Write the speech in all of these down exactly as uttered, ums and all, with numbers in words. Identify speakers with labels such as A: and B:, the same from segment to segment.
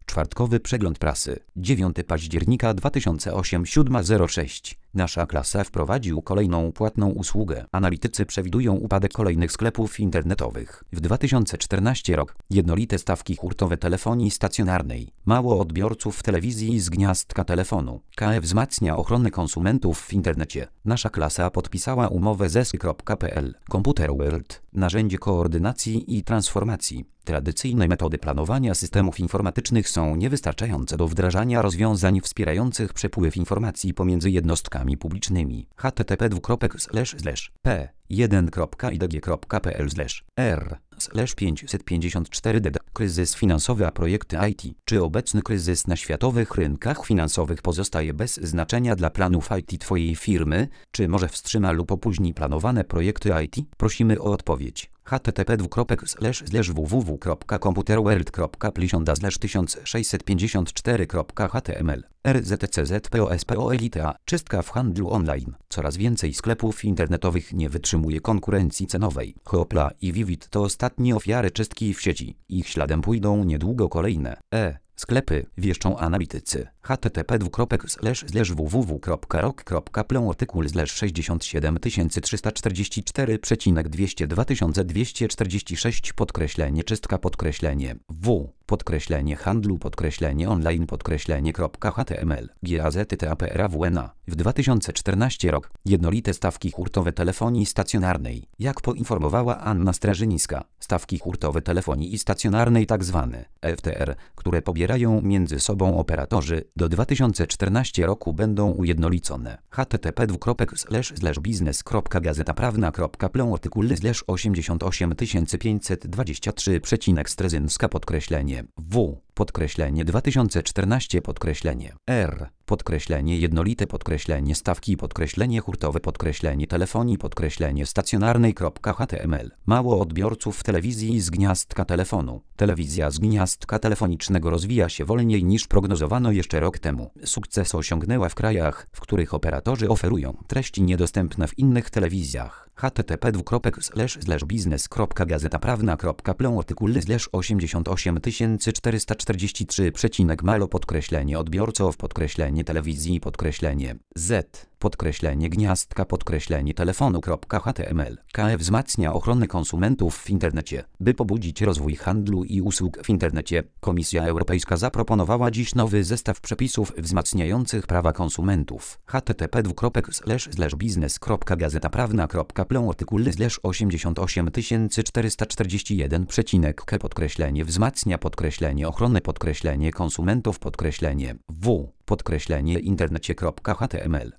A: Czwartkowy przegląd prasy. dziewiątego października dwa tysiące ósmego, siódma zero sześć. Nasza klasa wprowadził kolejną płatną usługę. Analitycy przewidują upadek kolejnych sklepów internetowych. W dwa tysiące czternastym rok. Jednolite stawki hurtowe telefonii stacjonarnej. Mało odbiorców telewizji z gniazdka telefonu. K E wzmacnia ochronę konsumentów w internecie. Nasza klasa podpisała umowę z esy kropka pe el. Computer World. Narzędzie koordynacji i transformacji. Tradycyjne metody planowania systemów informatycznych są niewystarczające do wdrażania rozwiązań wspierających przepływ informacji pomiędzy jednostkami publicznymi. h t t p dwukropek slash slash p jeden kropka i d g kropka p l slash r slash pięćset pięćdziesiąt cztery d. Kryzys finansowy a projekty I T. Czy obecny kryzys na światowych rynkach finansowych pozostaje bez znaczenia dla planów I T Twojej firmy? Czy może wstrzyma lub opóźni planowane projekty I T? Prosimy o odpowiedź. h t t p dwukropek slash slash w w w kropka computerworld kropka plisionda slash tysiąc sześćset pięćdziesiąt cztery kropka h t m l. r z t c z p o s p o l i t a. Czystka w handlu online. Coraz więcej sklepów internetowych nie wytrzymuje konkurencji cenowej. Hoopla i Vivid to ostatnie ofiary czystki w sieci. Ich śladem pójdą niedługo kolejne. E. Sklepy, wieszczą analitycy. h t t p dwukropek slash slash w w w kropka rok kropka plon artykuł slash sześćdziesiąt siedem tysięcy trzysta czterdzieści cztery przecinek dwieście dwa tysiące dwieście czterdzieści sześć podkreślenie czystka podkreślenie w podkreślenie handlu podkreślenie online podkreślenie .html gazety.aprawna. W dwa tysiące czternastym rok. Jednolite stawki hurtowe telefonii stacjonarnej. Jak poinformowała Anna Strażyńska, stawki hurtowe telefonii stacjonarnej tzw. F T R, które pobierają między sobą operatorzy, do dwa tysiące czternastego roku będą ujednolicone. h t t p dwukropek slash slash biznes kropka gazeta prawna kropka plon artykuł slash osiemdziesiąt osiem tysięcy pięćset dwadzieścia trzy przecinek Strezynska podkreślenie w podkreślenie dwa tysiące czternaście podkreślenie r podkreślenie jednolite podkreślenie stawki podkreślenie hurtowe podkreślenie telefonii podkreślenie stacjonarnej.html. Mało odbiorców telewizji z gniazdka telefonu. Telewizja z gniazdka telefonicznego rozwija się wolniej niż prognozowano jeszcze rok temu. Sukces osiągnęła w krajach, w których operatorzy oferują treści niedostępne w innych telewizjach. h t t p dwukropek slash slash biznes kropka gazeta prawna kropka plon artykuł slash osiemdziesiąt osiem tysięcy czterysta czterdzieści trzy przecinek malo podkreślenie odbiorców podkreślenie telewizji podkreślenie z podkreślenie gniazdka podkreślenie telefonu.html. K E wzmacnia ochronę konsumentów w internecie. By pobudzić rozwój handlu i usług w internecie, Komisja Europejska zaproponowała dziś nowy zestaw przepisów wzmacniających prawa konsumentów. h t t p dwukropek slash slash biznes kropka gazeta prawna kropka plon artykuł slash osiemdziesiąt osiem tysięcy czterysta czterdzieści jeden przecinek k podkreślenie wzmacnia podkreślenie ochronę podkreślenie konsumentów podkreślenie w podkreślenie internecie.html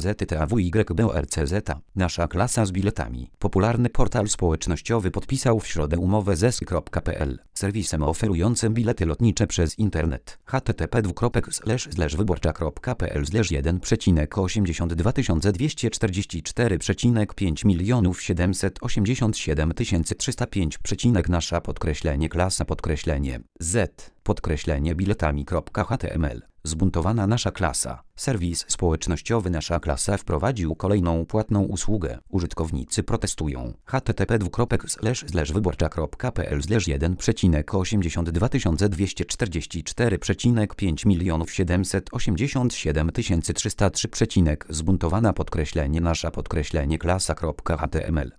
A: gazety.tawyrcz. Nasza klasa z biletami. Popularny portal społecznościowy podpisał w środę umowę z esy kropka pe el, serwisem oferującym bilety lotnicze przez internet. h t t p dwukropek slash slash wyborcza kropka p l slash jeden przecinek osiemdziesiąt dwa tysiące dwieście czterdzieści cztery przecinek pięć milionów siedemset osiemdziesiąt siedem tysięcy trzysta pięć przecinek nasza podkreślenie klasa podkreślenie z podkreślenie biletami.html. Zbuntowana nasza klasa. Serwis społecznościowy Nasza Klasa wprowadził kolejną płatną usługę. Użytkownicy protestują. h t t p dwukropek slash slash wyborcza kropka p l slash jeden przecinek osiemdziesiąt dwa tysiące dwieście czterdzieści cztery przecinek pięć milionów siedemset osiemdziesiąt siedem tysięcy trzysta trzy przecinek zbuntowana podkreślenie nasza podkreślenie klasa.html.